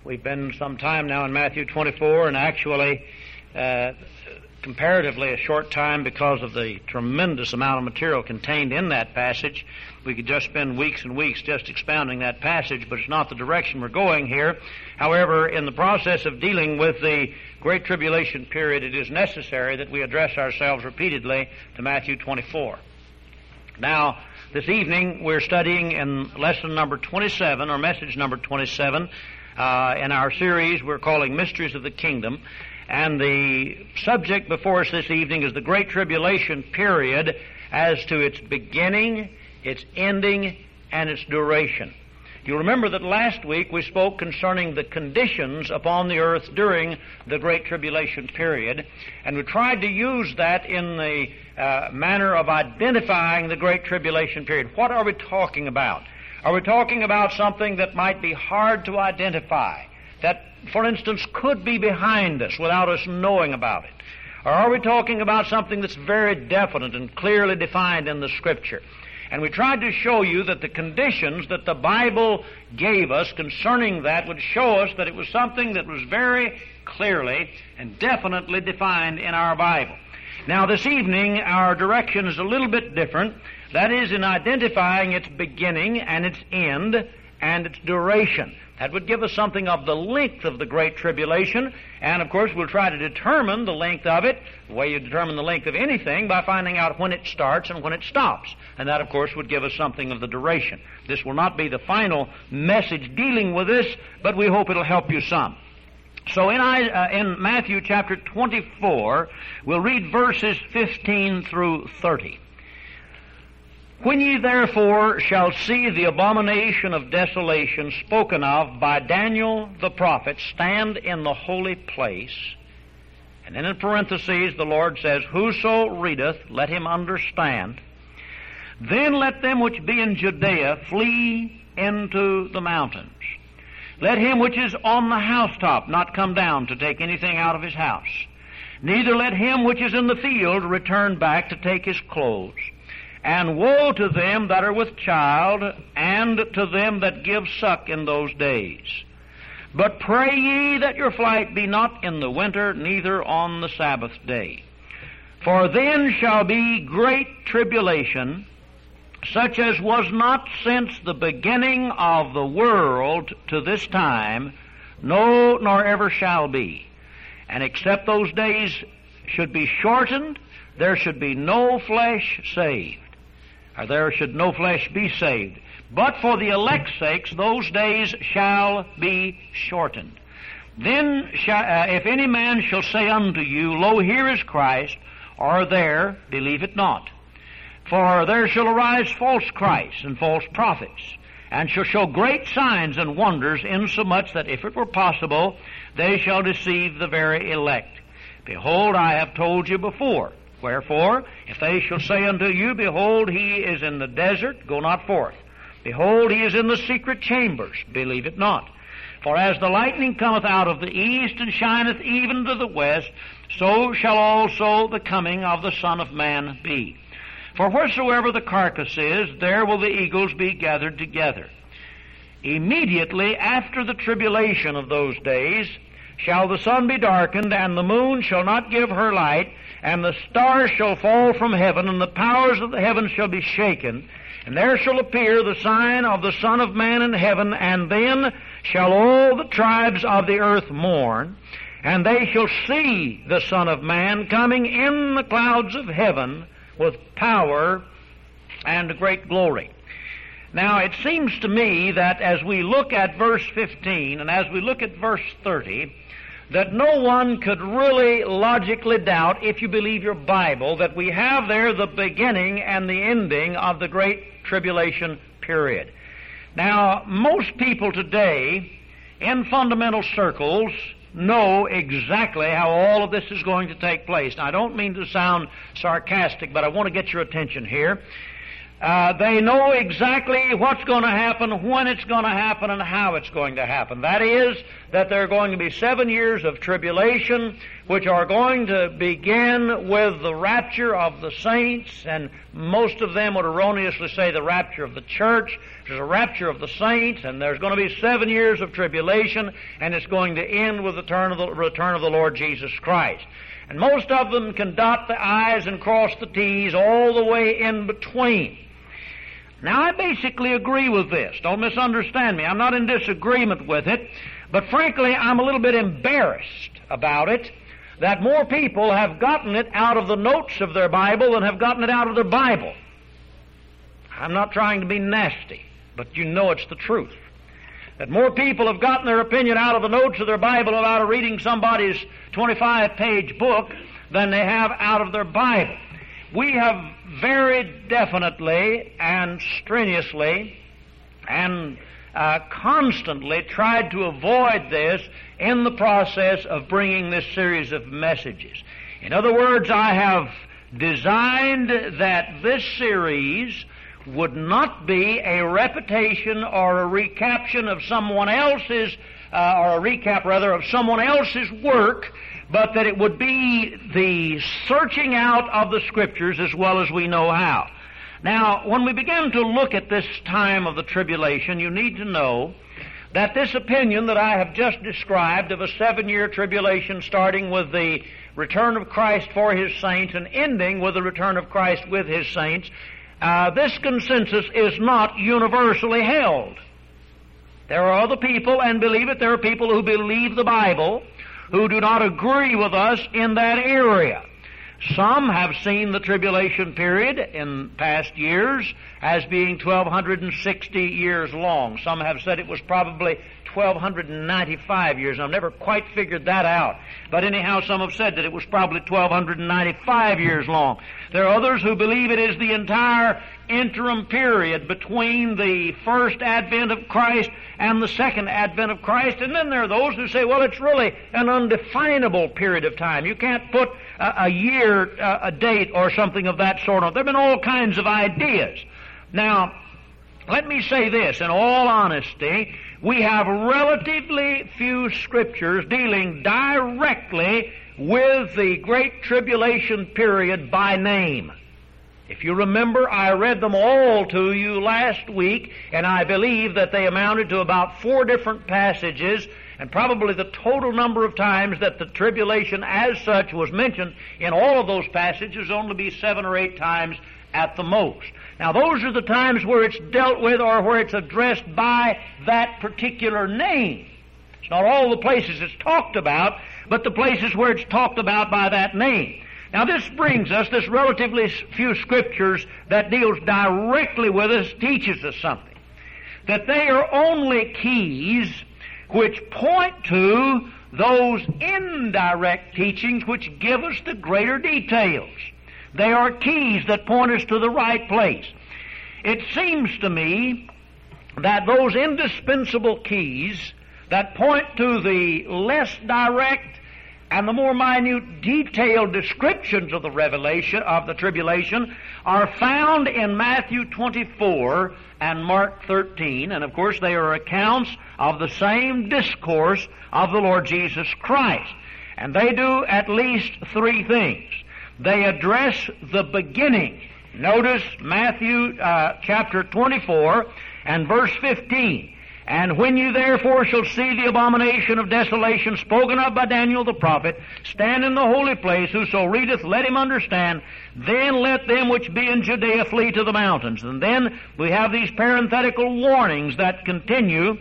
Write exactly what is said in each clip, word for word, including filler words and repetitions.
We've been some time now in Matthew twenty-four, and actually uh, comparatively a short time because of the tremendous amount of material contained in that passage. We could just spend weeks and weeks just expounding that passage, but it's not the direction we're going here. However, in the process of dealing with the Great Tribulation period, it is necessary that we address ourselves repeatedly to Matthew twenty-four. Now, this evening we're studying in lesson number twenty-seven, or message number twenty-seven, uh, in our series we're calling Mysteries of the Kingdom. And the subject before us this evening is the Great Tribulation period as to its beginning, its ending, and its duration. You'll remember that last week we spoke concerning the conditions upon the earth during the Great Tribulation period, and we tried to use that in the uh, manner of identifying the Great Tribulation period. What are we talking about? Are we talking about something that might be hard to identify, that, for instance, could be behind us without us knowing about it? Or are we talking about something that's very definite and clearly defined in the Scripture? And we tried to show you that the conditions that the Bible gave us concerning that would show us that it was something that was very clearly and definitely defined in our Bible. Now, this evening, our direction is a little bit different. That is, in identifying its beginning and its end and its duration. That would give us something of the length of the Great Tribulation, and of course we'll try to determine the length of it, the way you determine the length of anything, by finding out when it starts and when it stops. And that, of course, would give us something of the duration. This will not be the final message dealing with this, but we hope it'll help you some. So in, I, uh, in Matthew chapter twenty-four, we'll read verses fifteen through thirty. When ye therefore shall see the abomination of desolation spoken of by Daniel the prophet stand in the holy place, and then in parentheses the Lord says, Whoso readeth, let him understand. Then let them which be in Judea flee into the mountains. Let him which is on the housetop not come down to take anything out of his house. Neither let him which is in the field return back to take his clothes. And woe to them that are with child, and to them that give suck in those days. But pray ye that your flight be not in the winter, neither on the Sabbath day. For then shall be great tribulation, such as was not since the beginning of the world to this time, no, nor ever shall be. And except those days should be shortened, there should be no flesh saved. Or there should no flesh be saved. But for the elect's sakes, those days shall be shortened. Then shall, uh, if any man shall say unto you, Lo, here is Christ, or there, believe it not. For there shall arise false Christs and false prophets, and shall show great signs and wonders, insomuch that if it were possible, they shall deceive the very elect. Behold, I have told you before. Wherefore, if they shall say unto you, Behold, he is in the desert, go not forth. Behold, he is in the secret chambers, believe it not. For as the lightning cometh out of the east, and shineth even to the west, so shall also the coming of the Son of Man be. For wheresoever the carcass is, there will the eagles be gathered together. Immediately after the tribulation of those days shall the sun be darkened, and the moon shall not give her light, and the stars shall fall from heaven, and the powers of the heavens shall be shaken. And there shall appear the sign of the Son of Man in heaven, and then shall all the tribes of the earth mourn, and they shall see the Son of Man coming in the clouds of heaven with power and great glory. Now, it seems to me that as we look at verse fifteen, and as we look at verse thirty, that no one could really logically doubt, if you believe your Bible, that we have there the beginning and the ending of the Great Tribulation period. Now, most people today, in fundamental circles, know exactly how all of this is going to take place. Now, I don't mean to sound sarcastic, but I want to get your attention here. Uh, they know exactly what's going to happen, when it's going to happen, and how it's going to happen. That is, that there are going to be seven years of tribulation which are going to begin with the rapture of the saints, and most of them would erroneously say the rapture of the church. There's a rapture of the saints, and there's going to be seven years of tribulation, and it's going to end with the return of the, return of the Lord Jesus Christ. And most of them can dot the I's and cross the T's all the way in between. Now, I basically agree with this. Don't misunderstand me. I'm not in disagreement with it, but frankly, I'm a little bit embarrassed about it, that more people have gotten it out of the notes of their Bible than have gotten it out of their Bible. I'm not trying to be nasty, but you know it's the truth. That more people have gotten their opinion out of the notes of their Bible out of reading somebody's twenty-five page book than they have out of their Bible. We have very definitely and strenuously and uh, constantly tried to avoid this in the process of bringing this series of messages. In other words, I have designed that this series would not be a repetition or a recaption of someone else's, uh, or a recap rather, of someone else's work, but that it would be the searching out of the Scriptures as well as we know how. Now, when we begin to look at this time of the tribulation, you need to know that this opinion that I have just described of a seven-year tribulation starting with the return of Christ for His saints and ending with the return of Christ with His saints, uh, this consensus is not universally held. There are other people, and believe it, there are people who believe the Bible who do not agree with us in that area. Some have seen the tribulation period in past years as being twelve sixty years long. Some have said it was probably twelve ninety-five years. I've never quite figured that out. But anyhow, some have said that it was probably twelve ninety-five years long. There are others who believe it is the entire interim period between the first advent of Christ and the second advent of Christ. And then there are those who say, well, it's really an undefinable period of time. You can't put a, a year, a, a date, or something of that sort on. There have been all kinds of ideas. Now, let me say this, in all honesty, we have relatively few scriptures dealing directly with the Great Tribulation period by name. If you remember, I read them all to you last week, and I believe that they amounted to about four different passages, and probably the total number of times that the tribulation as such was mentioned in all of those passages only be seven or eight times at the most. Now, those are the times where it's dealt with or where it's addressed by that particular name. It's not all the places it's talked about, but the places where it's talked about by that name. Now, this brings us, this relatively few scriptures that deals directly with us, teaches us something. That they are only keys which point to those indirect teachings which give us the greater details. They are keys that point us to the right place. It seems to me that those indispensable keys that point to the less direct and the more minute detailed descriptions of the revelation of the tribulation are found in Matthew twenty-four and Mark thirteen, and of course they are accounts of the same discourse of the Lord Jesus Christ. And they do at least three things. They address the beginning. Notice Matthew uh, chapter twenty-four and verse fifteen. And when you therefore shall see the abomination of desolation spoken of by Daniel the prophet, stand in the holy place, whoso readeth, let him understand, then let them which be in Judea flee to the mountains. And then we have these parenthetical warnings that continue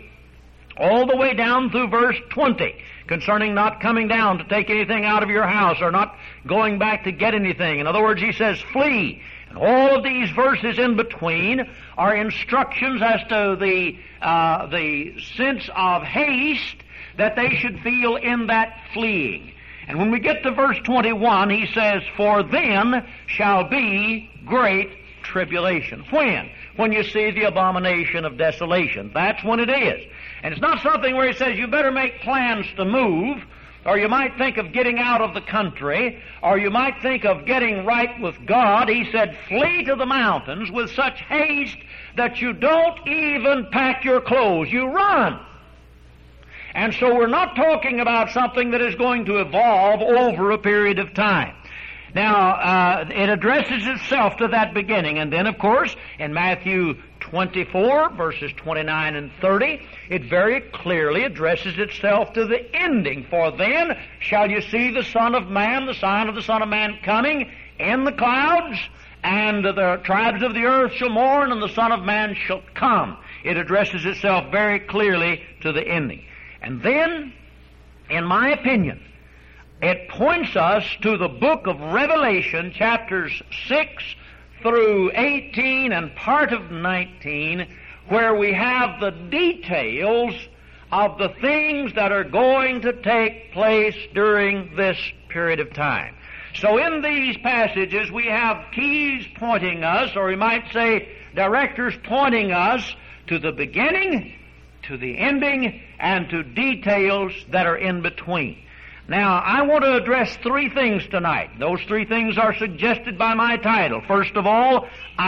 all the way down through verse twenty, concerning not coming down to take anything out of your house or not going back to get anything. In other words, he says, flee. And all of these verses in between are instructions as to the uh, the sense of haste that they should feel in that fleeing. And when we get to verse twenty-one, he says, for then shall be great tribulation. When? When you see the abomination of desolation. That's when it is. And it's not something where he says you better make plans to move, or you might think of getting out of the country, or you might think of getting right with God. He said, flee to the mountains with such haste that you don't even pack your clothes. You run. And so we're not talking about something that is going to evolve over a period of time. Now, uh, it addresses itself to that beginning. And then, of course, in Matthew twenty-four, verses twenty-nine and thirty, it very clearly addresses itself to the ending. For then shall you see the Son of Man, the sign of the Son of Man coming in the clouds, and the tribes of the earth shall mourn, and the Son of Man shall come. It addresses itself very clearly to the ending. And then, in my opinion, it points us to the book of Revelation, chapters six through eighteen and part of nineteen, where we have the details of the things that are going to take place during this period of time. So in these passages we have keys pointing us, or we might say directors pointing us to the beginning, to the ending, and to details that are in between. Now, I want to address three things tonight. Those three things are suggested by my title. First of all,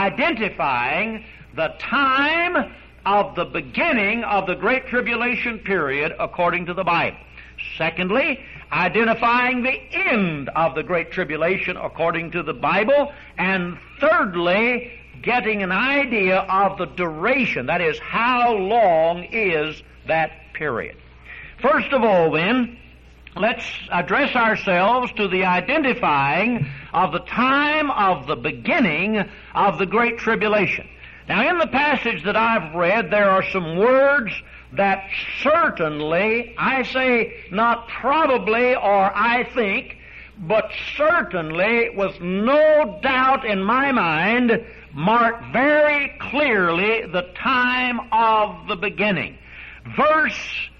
identifying the time of the beginning of the Great Tribulation period according to the Bible. Secondly, identifying the end of the Great Tribulation according to the Bible. And thirdly, getting an idea of the duration, that is, how long is that period. First of all, then, let's address ourselves to the identifying of the time of the beginning of the Great Tribulation. Now, in the passage that I've read, there are some words that certainly, I say not probably or I think, but certainly, with no doubt in my mind, mark very clearly the time of the beginning. Verse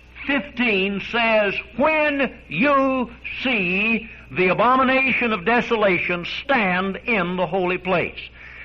fifteen says, when you see the abomination of desolation stand in the holy place.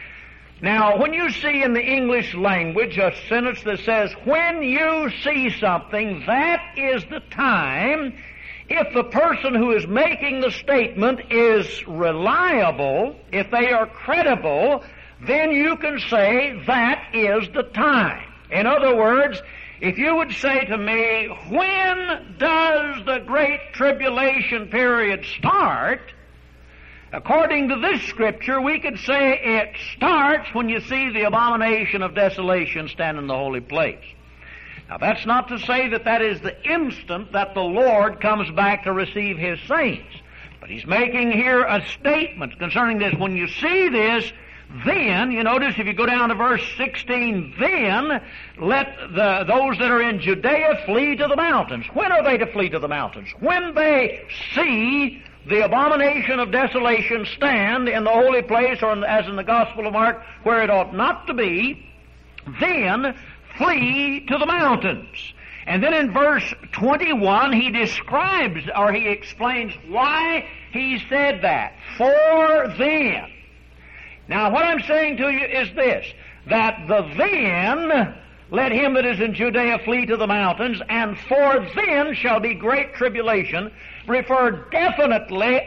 Now, when you see in the English language a sentence that says, when you see something, that is the time. If the person who is making the statement is reliable, if they are credible, then you can say that is the time. In other words, if you would say to me, when does the Great Tribulation period start? According to this Scripture, we could say it starts when you see the abomination of desolation stand in the holy place. Now, that's not to say that that is the instant that the Lord comes back to receive His saints. But He's making here a statement concerning this. When you see this, then, you notice if you go down to verse sixteen, then let the, those that are in Judea flee to the mountains. When are they to flee to the mountains? When they see the abomination of desolation stand in the holy place, or as in the Gospel of Mark, where it ought not to be, then flee to the mountains. And then in verse twenty-one, he describes, or he explains why he said that. For then. Now, what I'm saying to you is this, that the then, let him that is in Judea flee to the mountains, and for then shall be great tribulation, refer definitely,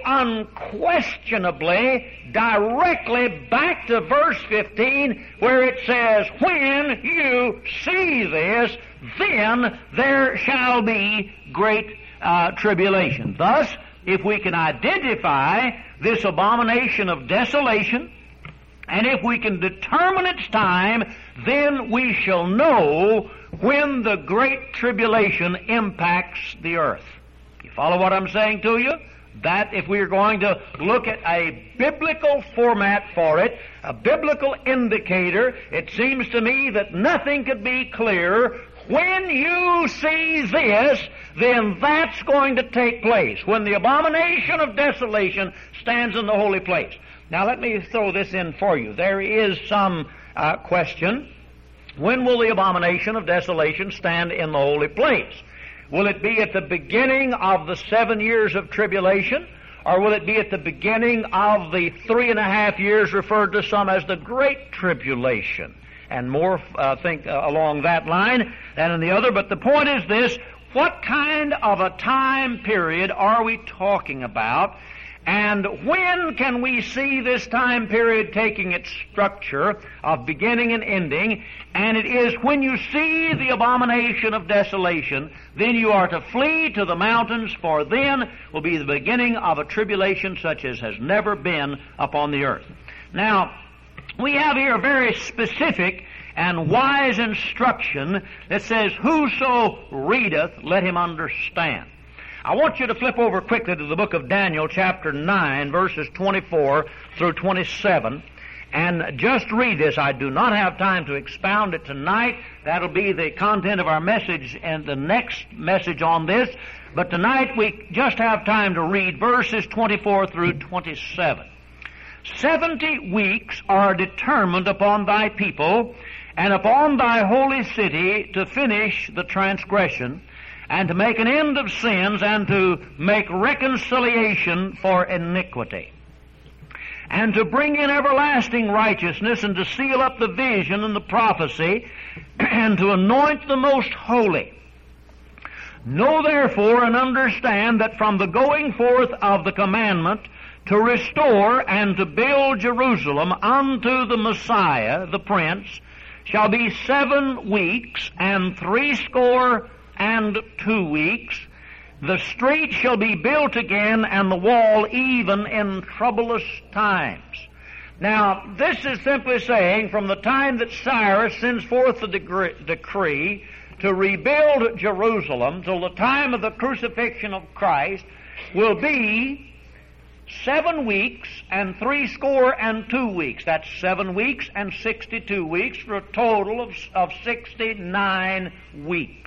unquestionably, directly back to verse fifteen, where it says, when you see this, then there shall be great uh, tribulation. Thus, if we can identify this abomination of desolation, and if we can determine its time, then we shall know when the Great Tribulation impacts the earth. You follow what I'm saying to you? That if we are going to look at a biblical format for it, a biblical indicator, it seems to me that nothing could be clearer. When you see this, then that's going to take place. When the abomination of desolation stands in the holy place. Now let me throw this in for you. There is some uh, question. When will the abomination of desolation stand in the holy place? Will it be at the beginning of the seven years of tribulation? Or will it be at the beginning of the three and a half years referred to some as the Great Tribulation? And more uh, think uh, along that line than in the other. But the point is this, what kind of a time period are we talking about? And when can we see this time period taking its structure of beginning and ending? And it is when you see the abomination of desolation, then you are to flee to the mountains, for then will be the beginning of a tribulation such as has never been upon the earth. Now, we have here a very specific and wise instruction that says, whoso readeth, let him understand. I want you to flip over quickly to the book of Daniel, chapter nine, verses twenty-four through twenty-seven, and just read this. I do not have time to expound it tonight. That'll be the content of our message and the next message on this. But tonight we just have time to read verses twenty-four through twenty-seven. Seventy weeks are determined upon thy people and upon thy holy city to finish the transgression, and to make an end of sins, and to make reconciliation for iniquity, and to bring in everlasting righteousness, and to seal up the vision and the prophecy, and to anoint the most holy. Know therefore and understand that from the going forth of the commandment to restore and to build Jerusalem unto the Messiah, the Prince, shall be seven weeks and threescore and two weeks. The street shall be built again, and the wall even in troublous times. Now, this is simply saying from the time that Cyrus sends forth the decree to rebuild Jerusalem till the time of the crucifixion of Christ will be seven weeks and threescore and two weeks. That's seven weeks and sixty-two weeks for a total of, of sixty-nine weeks.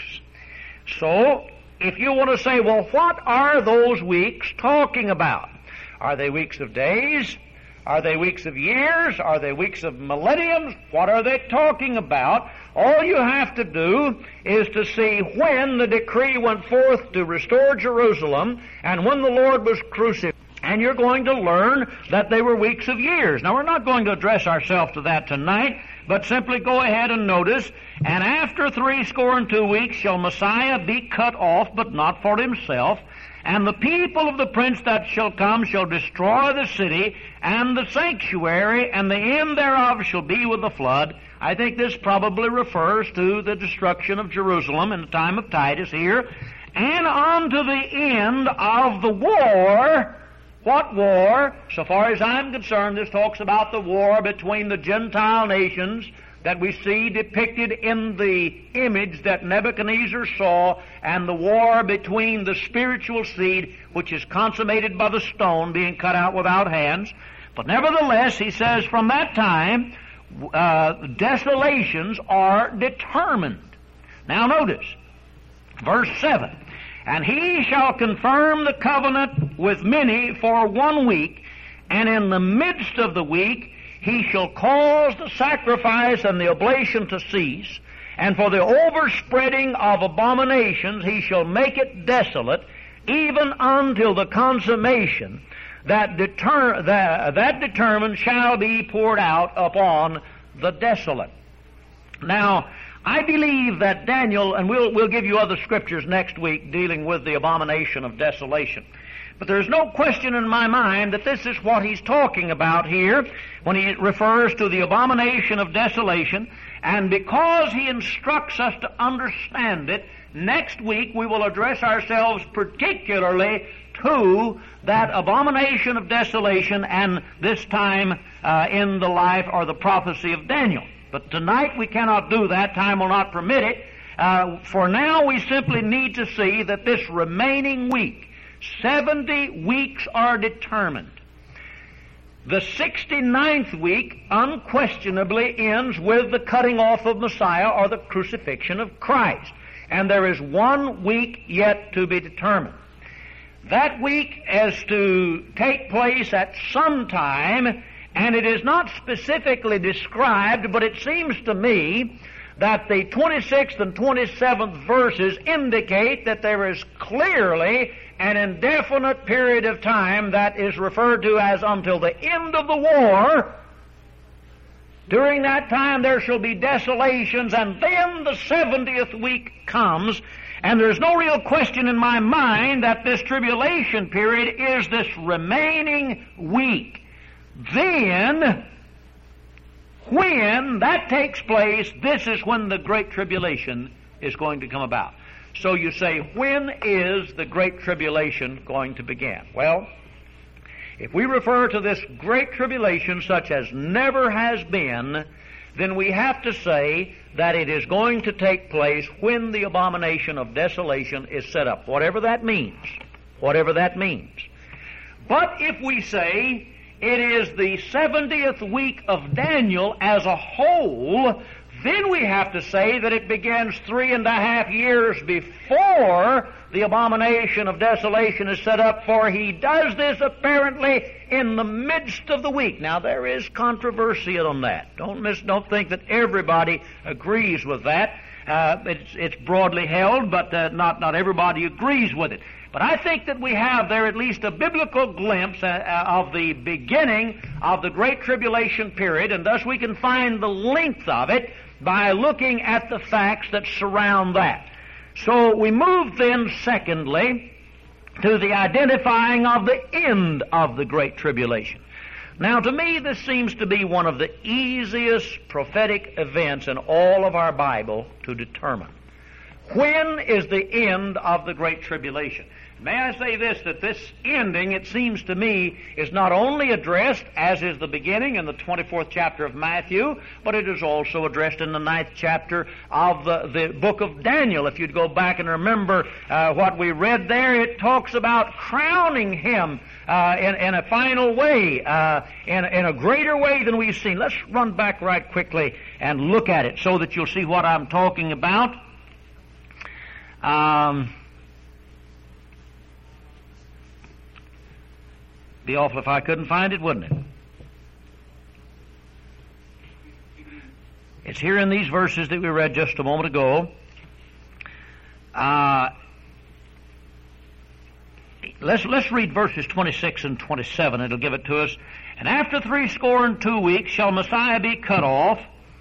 So, if you want to say, well, what are those weeks talking about? Are they weeks of days? Are they weeks of years? Are they weeks of millenniums? What are they talking about? All you have to do is to see when the decree went forth to restore Jerusalem and when the Lord was crucified. And you're going to learn that they were weeks of years. Now, we're not going to address ourselves to that tonight, but simply go ahead and notice, and after threescore and two weeks shall Messiah be cut off, but not for himself, and the people of the prince that shall come shall destroy the city and the sanctuary, and the end thereof shall be with the flood. I think this probably refers to the destruction of Jerusalem in the time of Titus here, and unto the end of the war. What war? So far as I'm concerned, this talks about the war between the Gentile nations that we see depicted in the image that Nebuchadnezzar saw, and the war between the spiritual seed, which is consummated by the stone being cut out without hands. But nevertheless, he says, from that time, uh, desolations are determined. Now notice, verse seven. And he shall confirm the covenant with many for one week, and in the midst of the week he shall cause the sacrifice and the oblation to cease, and for the overspreading of abominations he shall make it desolate, even until the consummation that, deter- that, that determined shall be poured out upon the desolate. Now, I believe that Daniel, and we'll, we'll give you other scriptures next week dealing with the abomination of desolation. But there's no question in my mind that this is what he's talking about here when he refers to the abomination of desolation. And because he instructs us to understand it, next week we will address ourselves particularly to that abomination of desolation, and this time uh, in the life or the prophecy of Daniel. But tonight we cannot do that. Time will not permit it. Uh, for now we simply need to see that this remaining week, seventy weeks are determined. The sixty-ninth week unquestionably ends with the cutting off of Messiah or the crucifixion of Christ. And there is one week yet to be determined. That week is to take place at some time, and it is not specifically described, but it seems to me that the twenty-sixth and twenty-seventh verses indicate that there is clearly an indefinite period of time that is referred to as until the end of the war. During that time there shall be desolations, and then the seventieth week comes, And there's no real question in my mind that this tribulation period is this remaining week. Then, when that takes place, this is when the Great Tribulation is going to come about. So you say, when is the Great Tribulation going to begin? Well, if we refer to this Great Tribulation such as never has been, then we have to say that it is going to take place when the abomination of desolation is set up, whatever that means, whatever that means. But if we say it is the seventieth week of Daniel as a whole, then we have to say that it begins three and a half years before the abomination of desolation is set up, for he does this apparently in the midst of the week. Now, there is controversy on that. Don't miss, don't think that everybody agrees with that. Uh, it's, it's broadly held, but uh, not, not everybody agrees with it. But I think that we have there at least a biblical glimpse uh, of the beginning of the Great Tribulation period, and thus we can find the length of it by looking at the facts that surround that. So we move then, secondly, to the identifying of the end of the Great Tribulation. Now, to me, this seems to be one of the easiest prophetic events in all of our Bible to determine. When is the end of the Great Tribulation? May I say this, that this ending, it seems to me, is not only addressed, as is the beginning in the twenty-fourth chapter of Matthew, but it is also addressed in the ninth chapter of the, the book of Daniel. If you'd go back and remember uh, what we read there, it talks about crowning him uh, in, in a final way, uh, in, in a greater way than we've seen. Let's run back right quickly and look at it so that you'll see what I'm talking about. Um... Be awful if I couldn't find it, wouldn't it? It's here in these verses that we read just a moment ago. Uh, let's let's read verses twenty-six and twenty-seven. It'll give it to us. And after three score and two weeks shall Messiah be cut off,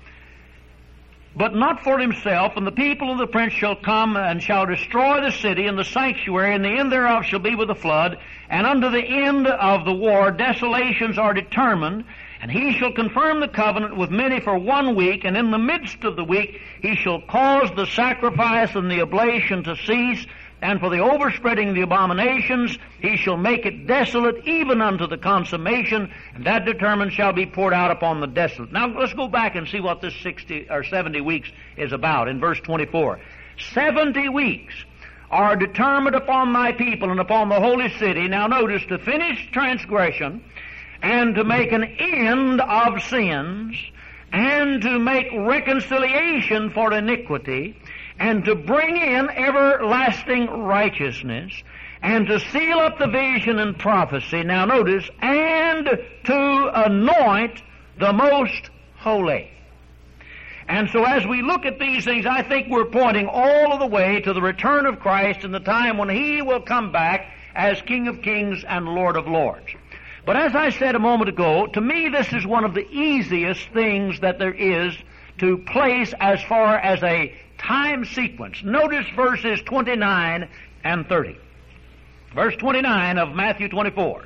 but not for himself, and the people of the prince shall come and shall destroy the city and the sanctuary, and the end thereof shall be with a flood. And unto the end of the war desolations are determined, and he shall confirm the covenant with many for one week, and in the midst of the week he shall cause the sacrifice and the oblation to cease, and for the overspreading of the abominations he shall make it desolate even unto the consummation, and that determined shall be poured out upon the desolate. Now let's go back and see what this sixty or seventy weeks is about in verse twenty-four. Seventy weeks are determined upon thy people and upon the holy city. Now notice, to finish transgression, and to make an end of sins, and to make reconciliation for iniquity, and to bring in everlasting righteousness, and to seal up the vision and prophecy. Now notice, and to anoint the most holy. And so as we look at these things, I think we're pointing all of the way to the return of Christ and the time when He will come back as King of Kings and Lord of Lords. But as I said a moment ago, to me this is one of the easiest things that there is to place as far as a time sequence. Notice verses twenty-nine and thirty. Verse twenty-nine of Matthew twenty-four.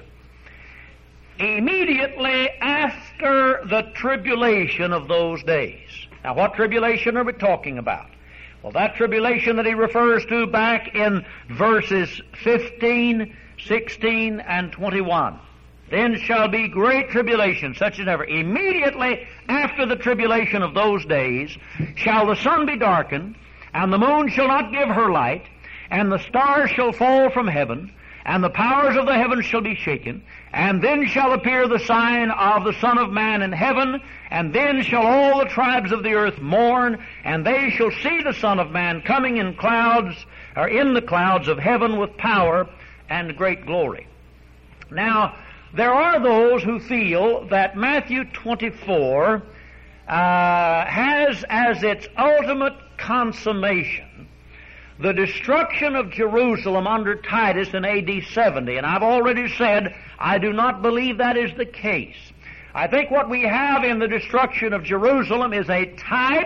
Immediately after the tribulation of those days. Now, what tribulation are we talking about? Well, that tribulation that he refers to back in verses fifteen, sixteen, and twenty-one. Then shall be great tribulation, such as ever. Immediately after the tribulation of those days shall the sun be darkened, and the moon shall not give her light, and the stars shall fall from heaven, and the powers of the heavens shall be shaken, and then shall appear the sign of the Son of Man in heaven, and then shall all the tribes of the earth mourn, and they shall see the Son of Man coming in clouds, or in the clouds of heaven with power and great glory. Now, there are those who feel that Matthew twenty-four uh, has as its ultimate consummation the destruction of Jerusalem under Titus in A D seventy. And I've already said I do not believe that is the case. I think what we have in the destruction of Jerusalem is a type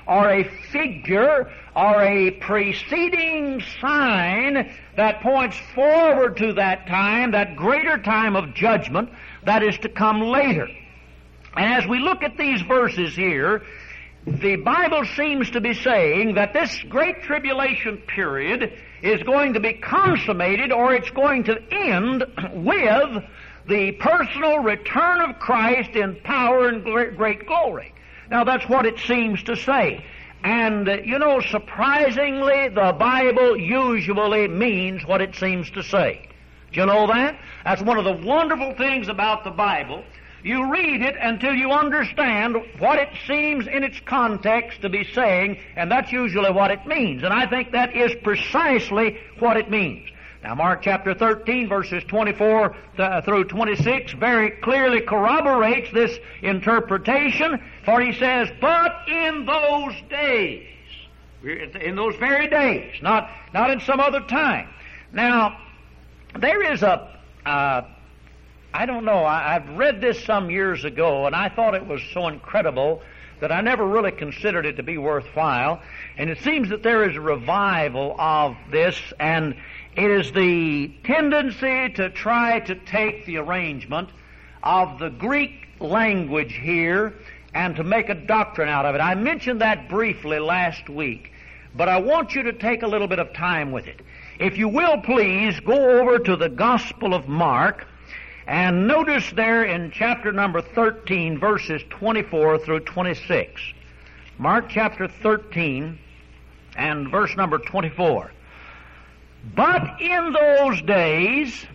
or a figure or a preceding sign that points forward to that time, that greater time of judgment that is to come later. And as we look at these verses here, the Bible seems to be saying that this great tribulation period is going to be consummated, or it's going to end with the personal return of Christ in power and great glory. Now that's what it seems to say. And, uh, you know, surprisingly, the Bible usually means what it seems to say. Do you know that? That's one of the wonderful things about the Bible. You read it until you understand what it seems in its context to be saying, and that's usually what it means. And I think that is precisely what it means. Now, Mark chapter thirteen, verses twenty-four through twenty-six, very clearly corroborates this interpretation, for he says, but in those days, in those very days, not, not in some other time. Now, there is a, uh, I don't know, I, I've read this some years ago, and I thought it was so incredible that I never really considered it to be worthwhile. And it seems that there is a revival of this, and it is the tendency to try to take the arrangement of the Greek language here and to make a doctrine out of it. I mentioned that briefly last week, but I want you to take a little bit of time with it. If you will, please go over to the Gospel of Mark, and notice there in chapter number thirteen, verses twenty-four through twenty-six. Mark chapter thirteen and verse number twenty-four. But in those days,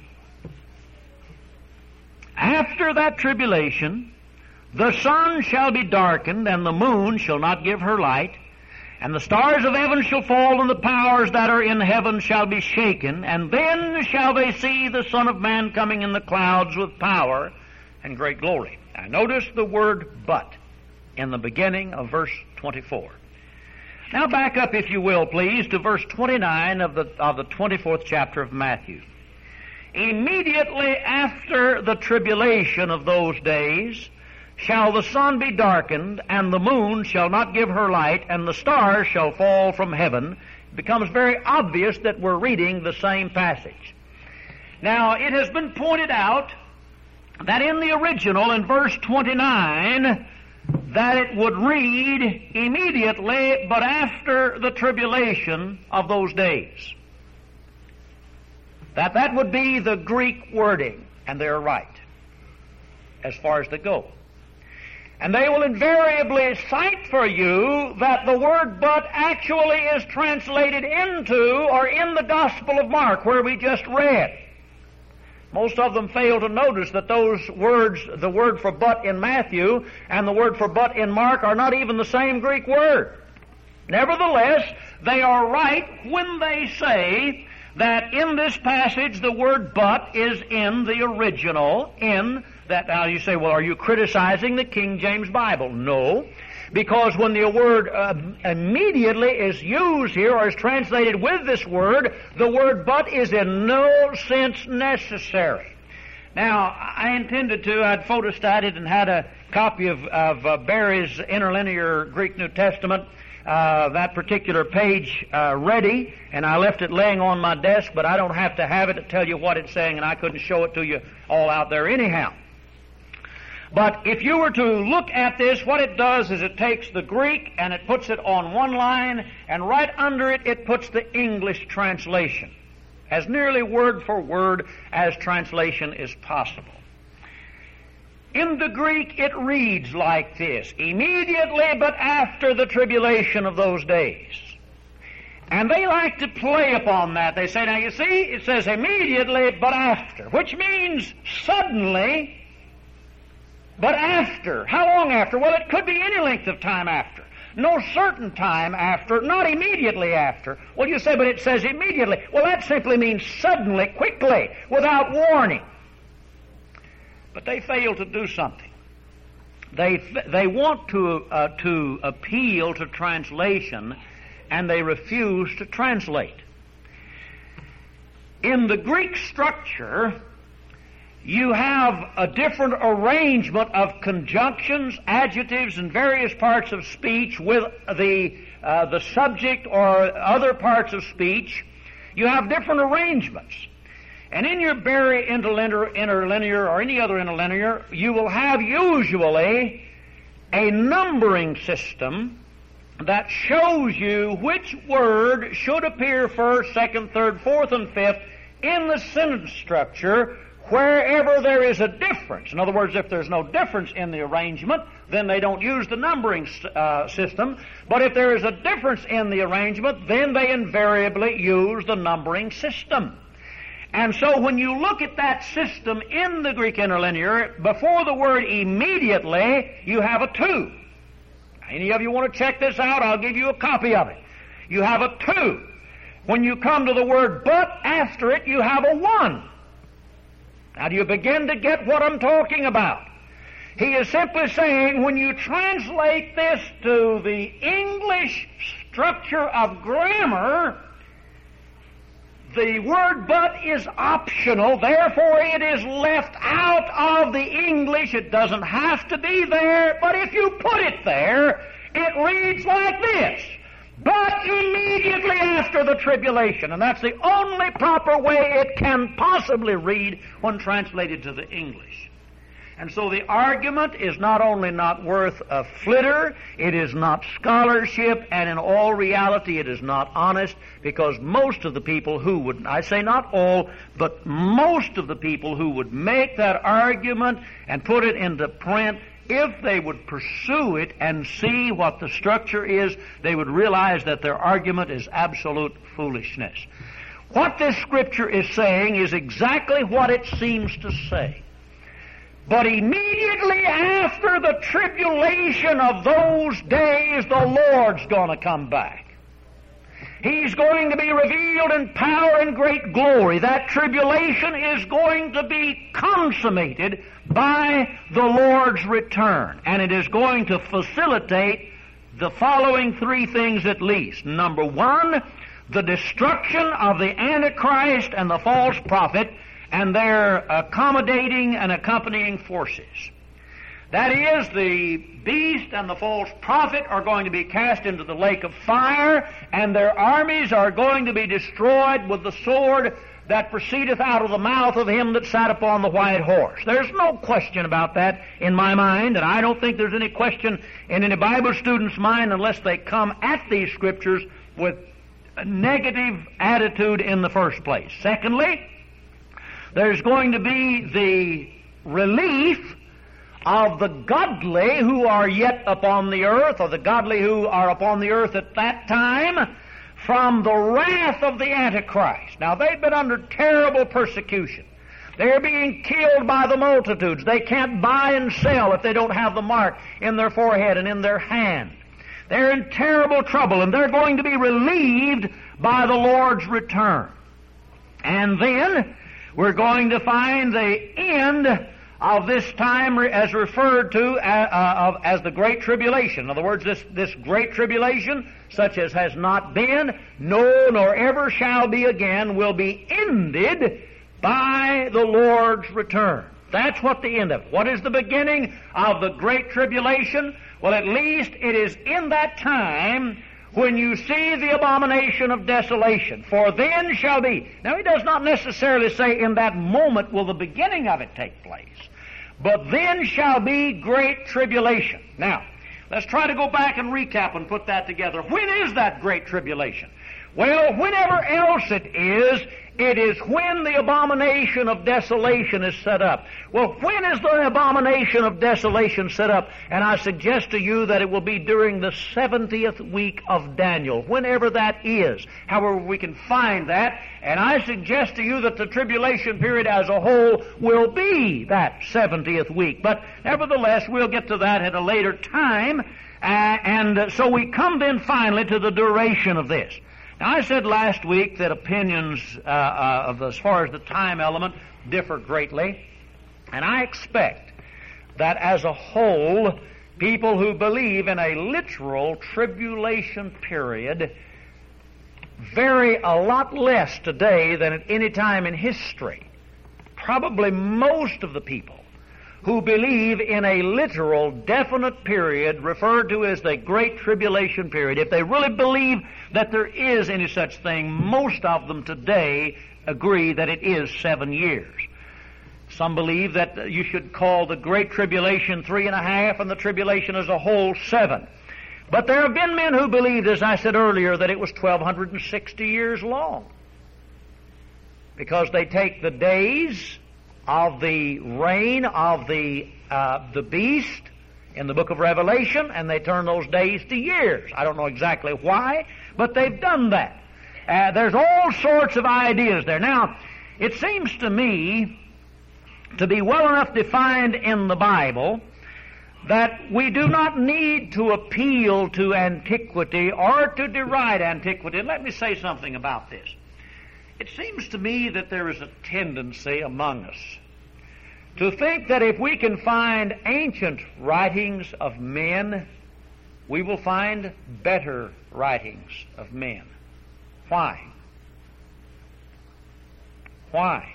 after that tribulation, the sun shall be darkened, and the moon shall not give her light, and the stars of heaven shall fall, and the powers that are in heaven shall be shaken, and then shall they see the Son of Man coming in the clouds with power and great glory. Now notice the word but in the beginning of verse twenty-four. Now back up, if you will, please, to verse twenty-nine of the, of the twenty-fourth chapter of Matthew. Immediately after the tribulation of those days shall the sun be darkened, and the moon shall not give her light, and the stars shall fall from heaven. It becomes very obvious that we're reading the same passage. Now, it has been pointed out that in the original, in verse twenty-nine, that it would read immediately, but after the tribulation of those days. That that would be the Greek wording, and they're right, as far as they go. And they will invariably cite for you that the word but actually is translated into or in the Gospel of Mark, where we just read. Most of them fail to notice that those words, the word for but in Matthew and the word for but in Mark, are not even the same Greek word. Nevertheless, they are right when they say that in this passage the word but is in the original, in that. Now you say, well, are you criticizing the King James Bible? No, because when the word uh, immediately is used here or is translated with this word, the word but is in no sense necessary. Now, I intended to, I'd photostated and had a copy of, of uh, Barry's Interlinear Greek New Testament, uh, that particular page uh, ready, and I left it laying on my desk, but I don't have to have it to tell you what it's saying, and I couldn't show it to you all out there anyhow. But if you were to look at this, what it does is it takes the Greek and it puts it on one line, and right under it, it puts the English translation, as nearly word for word as translation is possible. In the Greek, it reads like this: immediately but after the tribulation of those days. And they like to play upon that. They say, now you see, it says immediately but after, which means suddenly, but after. How long after? Well, it could be any length of time after. No certain time after, not immediately after. Well, you say, but it says immediately. Well, that simply means suddenly, quickly, without warning. But they fail to do something. They they want to uh, to appeal to translation, and they refuse to translate. In the Greek structure, you have a different arrangement of conjunctions, adjectives, and various parts of speech with the uh, the subject or other parts of speech. You have different arrangements. And in your Berry interlinear, interlinear or any other interlinear, you will have usually a numbering system that shows you which word should appear first, second, third, fourth, and fifth in the sentence structure wherever there is a difference. In other words, if there's no difference in the arrangement, then they don't use the numbering uh, system. But if there is a difference in the arrangement, then they invariably use the numbering system. And so when you look at that system in the Greek interlinear, before the word immediately, you have a two. Any of you want to check this out? I'll give you a copy of it. You have a two. When you come to the word but after it, you have a one. Now, do you begin to get what I'm talking about? He is simply saying when you translate this to the English structure of grammar, the word but is optional, therefore it is left out of the English. It doesn't have to be there, but if you put it there, it reads like this: but immediately after the tribulation. And that's the only proper way it can possibly read when translated to the English. And so the argument is not only not worth a flitter, it is not scholarship, and in all reality it is not honest, because most of the people who would, I say not all, but most of the people who would make that argument and put it into print, if they would pursue it and see what the structure is, they would realize that their argument is absolute foolishness. What this scripture is saying is exactly what it seems to say. But immediately after the tribulation of those days, the Lord's going to come back. He's going to be revealed in power and great glory. That tribulation is going to be consummated by the Lord's return. And it is going to facilitate the following three things at least. Number one, the destruction of the Antichrist and the false prophet and their accommodating and accompanying forces. That is, the beast and the false prophet are going to be cast into the lake of fire, and their armies are going to be destroyed with the sword that proceedeth out of the mouth of him that sat upon the white horse. There's no question about that in my mind, and I don't think there's any question in any Bible student's mind unless they come at these scriptures with a negative attitude in the first place. Secondly, there's going to be the relief of the godly who are yet upon the earth, or the godly who are upon the earth at that time, from the wrath of the Antichrist. Now, they've been under terrible persecution. They're being killed by the multitudes. They can't buy and sell if they don't have the mark in their forehead and in their hand. They're in terrible trouble, and they're going to be relieved by the Lord's return. And then we're going to find the end of this time as referred to uh, uh, as the Great Tribulation. In other words, this, this Great Tribulation, such as has not been, no, nor ever shall be again, will be ended by the Lord's return. That's what the end of it. What is the beginning of the Great Tribulation? Well, at least it is in that time when you see the abomination of desolation, for then shall be. Now, he does not necessarily say in that moment will the beginning of it take place, but then shall be great tribulation. Now, let's try to go back and recap and put that together. When is that great tribulation? Well, whenever else it is, it is when the abomination of desolation is set up. Well, when is the abomination of desolation set up? And I suggest to you that it will be during the seventieth week of Daniel, whenever that is. However, we can find that, and I suggest to you that the tribulation period as a whole will be that seventieth week. But nevertheless, we'll get to that at a later time, uh, and uh, so we come then finally to the duration of this. Now, I said last week that opinions uh, uh, of as far as the time element differ greatly, and I expect that as a whole, people who believe in a literal tribulation period vary a lot less today than at any time in history. probably most of the people who believe in a literal, definite period referred to as the Great Tribulation period, if they really believe that there is any such thing, most of them today agree that it is seven years. Some believe that you should call the Great Tribulation three and a half and the tribulation as a whole seven. But there have been men who believed, as I said earlier, that it was twelve sixty years long. Because they take the days of the reign of the uh, the beast in the book of Revelation, and they turn those days to years. I don't know exactly why, but they've done that. Uh, there's all sorts of ideas there. Now, it seems to me to be well enough defined in the Bible that we do not need to appeal to antiquity or to deride antiquity. And let me say something about this. It seems to me that there is a tendency among us to think that if we can find ancient writings of men, we will find better writings of men. Why? Why?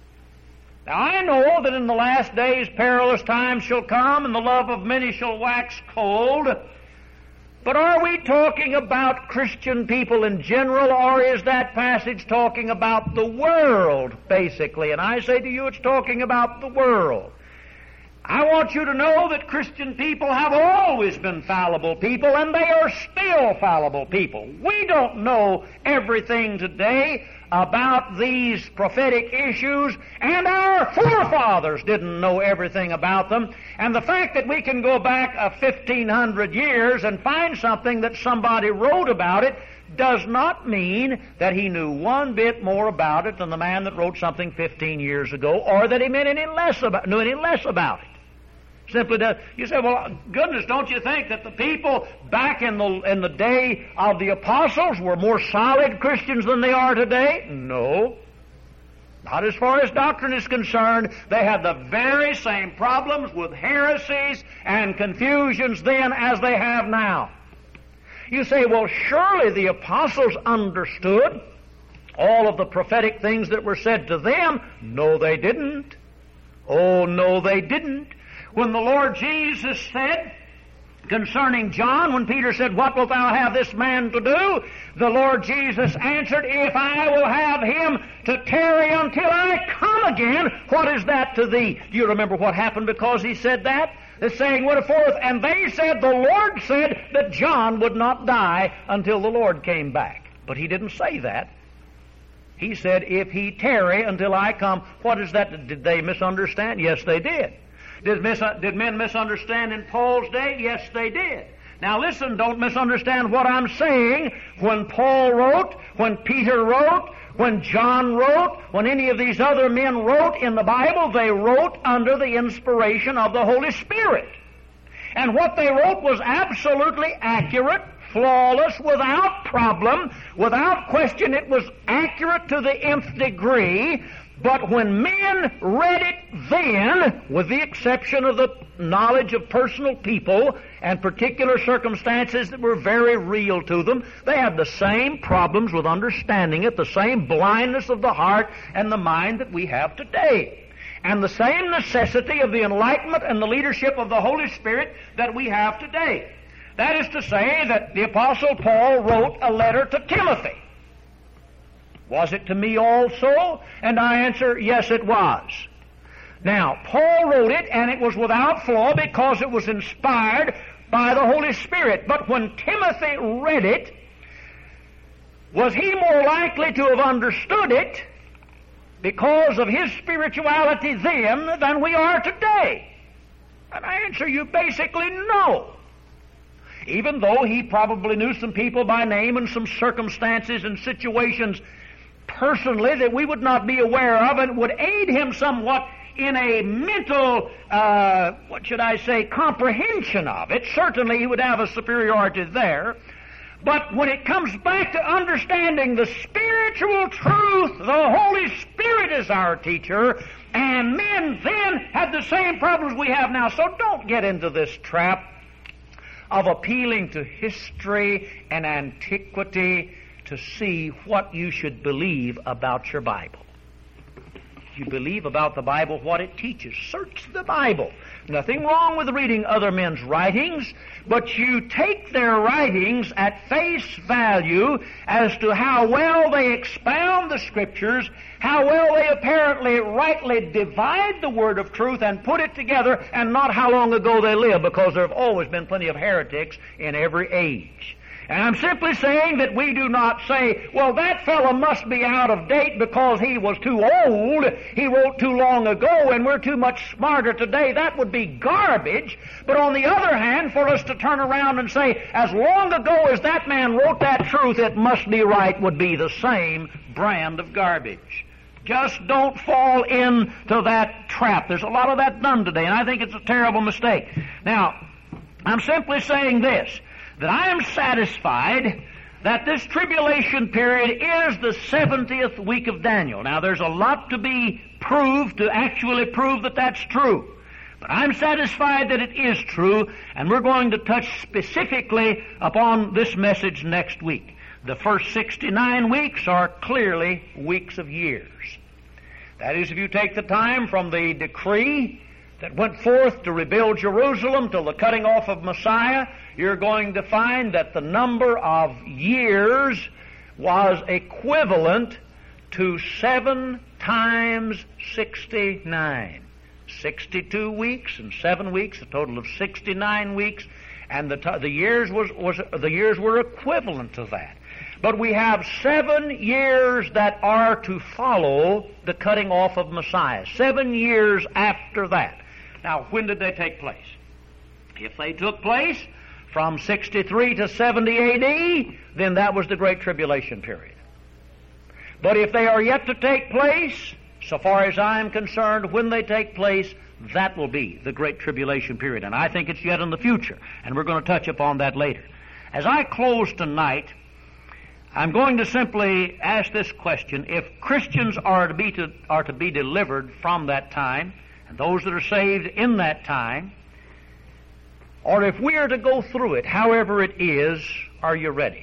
Now I know that in the last days perilous times shall come, and the love of many shall wax cold. But are we talking about Christian people in general, or is that passage talking about the world, basically? And I say to you, it's talking about the world. I want you to know that Christian people have always been fallible people, and they are still fallible people. We don't know everything today about these prophetic issues, and our forefathers didn't know everything about them. And the fact that we can go back a fifteen hundred years and find something that somebody wrote about it does not mean that he knew one bit more about it than the man that wrote something fifteen years ago, or that he meant any less about, knew any less about it. Simply does. You say, well, goodness, don't you think that the people back in the in the day of the apostles were more solid Christians than they are today? No. Not as far as doctrine is concerned. They had the very same problems with heresies and confusions then as they have now. You say, well, surely the apostles understood all of the prophetic things that were said to them. No, they didn't. Oh, no, they didn't. When the Lord Jesus said concerning John, when Peter said, "What wilt thou have this man to do?" the Lord Jesus answered, "If I will have him to tarry until I come again, what is that to thee?" Do you remember what happened because he said that? The saying went forth, and they said, the Lord said that John would not die until the Lord came back. But he didn't say that. He said, "If he tarry until I come." What is that? Did they misunderstand? Yes, they did. Did, mis- did men misunderstand in Paul's day? Yes, they did. Now listen, don't misunderstand what I'm saying. When Paul wrote, when Peter wrote, when John wrote, when any of these other men wrote in the Bible, they wrote under the inspiration of the Holy Spirit. And what they wrote was absolutely accurate, flawless, without problem, without question. It was accurate to the nth degree. But when men read it then, with the exception of the knowledge of personal people and particular circumstances that were very real to them, they had the same problems with understanding it, the same blindness of the heart and the mind that we have today, and the same necessity of the enlightenment and the leadership of the Holy Spirit that we have today. That is to say that the Apostle Paul wrote a letter to Timothy. Was it to me also? And I answer, yes, it was. Now, Paul wrote it, and it was without flaw because it was inspired by the Holy Spirit. But when Timothy read it, was he more likely to have understood it because of his spirituality then than we are today? And I answer you basically no. Even though he probably knew some people by name and some circumstances and situations personally that we would not be aware of, and would aid him somewhat in a mental, uh, what should I say, comprehension of it. Certainly he would have a superiority there. But when it comes back to understanding the spiritual truth, the Holy Spirit is our teacher, and men then had the same problems we have now. So don't get into this trap of appealing to history and antiquity to see what you should believe about your Bible. you believe about the Bible what it teaches. Search the Bible. Nothing wrong with reading other men's writings, but you take their writings at face value as to how well they expound the Scriptures, how well they apparently rightly divide the word of truth and put it together, and not how long ago they lived, because there have always been plenty of heretics in every age. And I'm simply saying that we do not say, well, that fellow must be out of date because he was too old, he wrote too long ago, and we're too much smarter today. That would be garbage. But on the other hand, for us to turn around and say, as long ago as that man wrote that truth, it must be right, would be the same brand of garbage. Just don't fall into that trap. There's a lot of that done today, and I think it's a terrible mistake. Now, I'm simply saying this, that I am satisfied that this tribulation period is the seventieth week of Daniel. Now, there's a lot to be proved to actually prove that that's true. But I'm satisfied that it is true, and we're going to touch specifically upon this message next week. The first sixty-nine weeks are clearly weeks of years. That is, if you take the time from the decree that went forth to rebuild Jerusalem till the cutting off of Messiah, you're going to find that the number of years was equivalent to seven times sixty-nine. sixty-two weeks and seven weeks, a total of sixty-nine weeks, and the t- the years was, was the years were equivalent to that. But we have seven years that are to follow the cutting off of Messiah. Seven years after that. Now, when did they take place? If they took place from sixty-three to seventy A D, then that was the Great Tribulation period. But if they are yet to take place, so far as I am concerned, when they take place, that will be the Great Tribulation period. And I think it's yet in the future, and we're going to touch upon that later. As I close tonight, I'm going to simply ask this question. If Christians are to be to, are to be delivered from that time, and those that are saved in that time, or if we are to go through it, however it is, are you ready?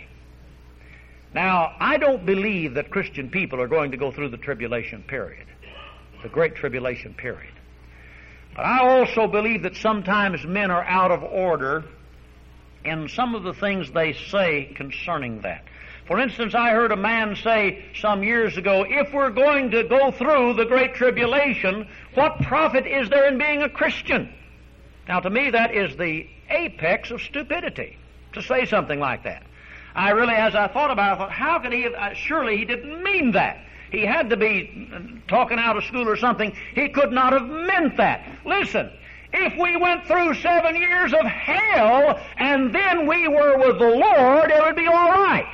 Now, I don't believe that Christian people are going to go through the tribulation period, the Great Tribulation period. But I also believe that sometimes men are out of order in some of the things they say concerning that. For instance, I heard a man say some years ago, if we're going to go through the Great Tribulation, what profit is there in being a Christian? Now, to me, that is the apex of stupidity, to say something like that. I really, as I thought about it, I thought, how could he have, uh, surely he didn't mean that. He had to be talking out of school or something. He could not have meant that. Listen, if we went through seven years of hell and then we were with the Lord, it would be all right.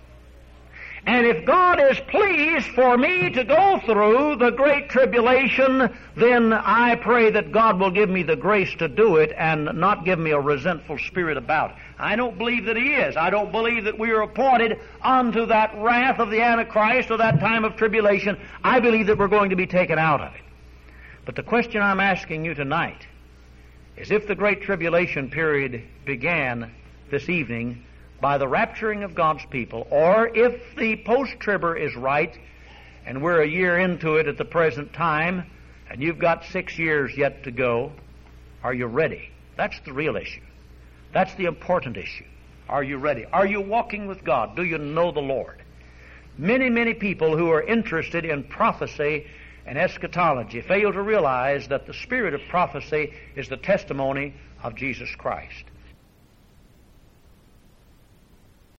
And if God is pleased for me to go through the Great Tribulation, then I pray that God will give me the grace to do it and not give me a resentful spirit about it. I don't believe that He is. I don't believe that we are appointed unto that wrath of the Antichrist or that time of tribulation. I believe that we're going to be taken out of it. But the question I'm asking you tonight is, if the Great Tribulation period began this evening by the rapturing of God's people, or if the post-tribber is right, and we're a year into it at the present time, and you've got six years yet to go, are you ready? That's the real issue. That's the important issue. Are you ready? Are you walking with God? Do you know the Lord? Many, many people who are interested in prophecy and eschatology fail to realize that the spirit of prophecy is the testimony of Jesus Christ.